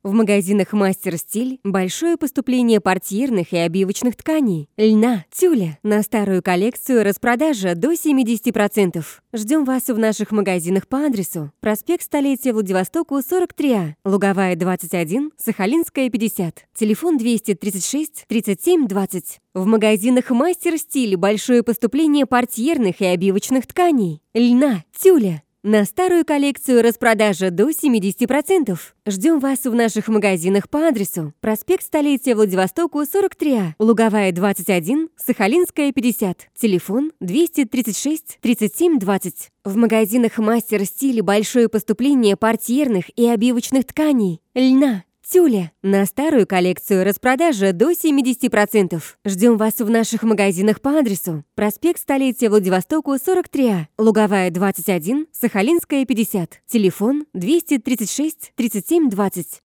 В магазинах «Мастер Стиль» большое поступление портьерных и обивочных тканей, льна, тюля. На старую коллекцию распродажа до 70%. Ждем вас в наших магазинах по адресу: проспект Столетия, Владивостоку, 43А, Луговая, 21, Сахалинская, 50. Телефон 236 37 20. В магазинах «Мастер Стиль» большое поступление портьерных и обивочных тканей, льна, тюля. На старую коллекцию распродажа до 70%. Ждем вас в наших магазинах по адресу: проспект Столетия, Владивостоку, 43А, Луговая, 21, Сахалинская, 50. Телефон 236 37 20. В магазинах «Мастер Стиль» большое поступление портьерных и обивочных тканей, льна, тюля. На старую коллекцию распродажа до 70%. Ждем вас в наших магазинах по адресу: проспект Столетия, Владивостоку, 43А, Луговая, 21, Сахалинская, 50. Телефон 236 37 20.